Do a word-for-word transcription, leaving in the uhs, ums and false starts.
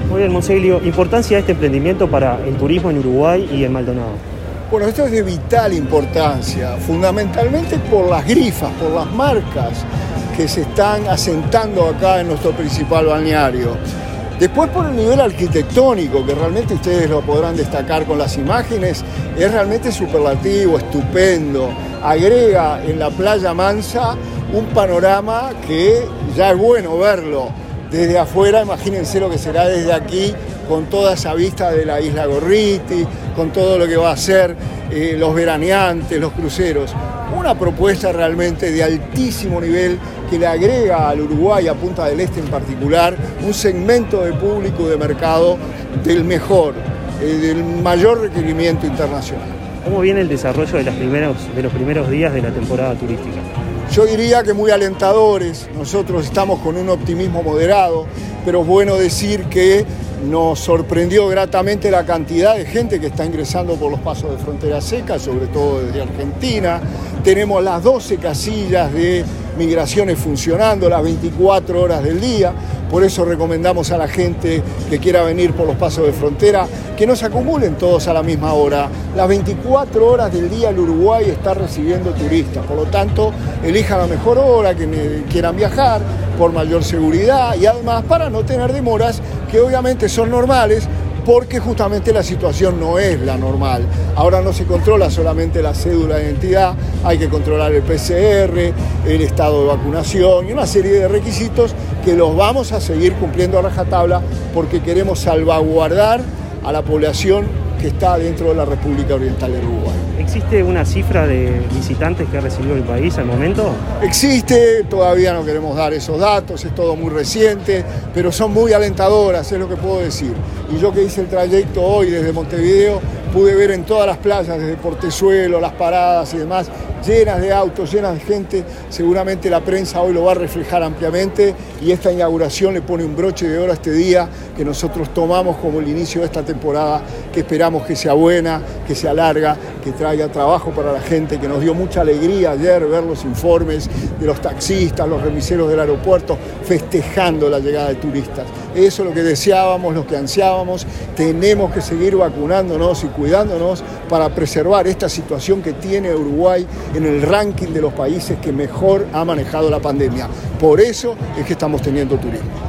Muy bien, Monseglio, importancia de este emprendimiento para el turismo en Uruguay y en Maldonado. Bueno, esto es de vital importancia, fundamentalmente por las grifas, por las marcas que se están asentando acá en nuestro principal balneario. Después por el nivel arquitectónico, que realmente ustedes lo podrán destacar con las imágenes, es realmente superlativo, estupendo. Agrega en la playa Mansa un panorama que ya es bueno verlo desde afuera. Imagínense lo que será desde aquí, con toda esa vista de la isla Gorriti, con todo lo que va a ser eh, los veraneantes, los cruceros. Una propuesta realmente de altísimo nivel que le agrega al Uruguay, a Punta del Este en particular, un segmento de público de mercado del mejor, eh, del mayor requerimiento internacional. ¿Cómo viene el desarrollo de, las primeros, de los primeros días de la temporada turística? Yo diría que muy alentadores. Nosotros estamos con un optimismo moderado, pero es bueno decir que nos sorprendió gratamente la cantidad de gente que está ingresando por los pasos de frontera seca, sobre todo desde Argentina. Tenemos las doce casillas de migraciones funcionando las veinticuatro horas del día. Por eso recomendamos a la gente que quiera venir por los pasos de frontera que no se acumulen todos a la misma hora. Las veinticuatro horas del día el Uruguay está recibiendo turistas. Por lo tanto, elijan la mejor hora que quieran viajar por mayor seguridad y además para no tener demoras que obviamente son normales, porque justamente la situación no es la normal. Ahora no se controla solamente la cédula de identidad, hay que controlar el P C R, el estado de vacunación y una serie de requisitos que los vamos a seguir cumpliendo a rajatabla porque queremos salvaguardar a la población que está dentro de la República Oriental del Uruguay. ¿Existe una cifra de visitantes que ha recibido el país al momento? Existe, todavía no queremos dar esos datos, es todo muy reciente, pero son muy alentadoras, es lo que puedo decir. Y yo que hice el trayecto hoy desde Montevideo, pude ver en todas las playas, desde Portezuelo, Las Paradas y demás, llenas de autos, llenas de gente. Seguramente la prensa hoy lo va a reflejar ampliamente y esta inauguración le pone un broche de oro a este día que nosotros tomamos como el inicio de esta temporada, que esperamos que sea buena, que sea larga, que traiga trabajo para la gente, que nos dio mucha alegría ayer ver los informes de los taxistas, los remiseros del aeropuerto festejando la llegada de turistas. Eso es lo que deseábamos, lo que ansiábamos. Tenemos que seguir vacunándonos y cuidándonos para preservar esta situación que tiene Uruguay en el ranking de los países que mejor ha manejado la pandemia. Por eso es que estamos teniendo turismo.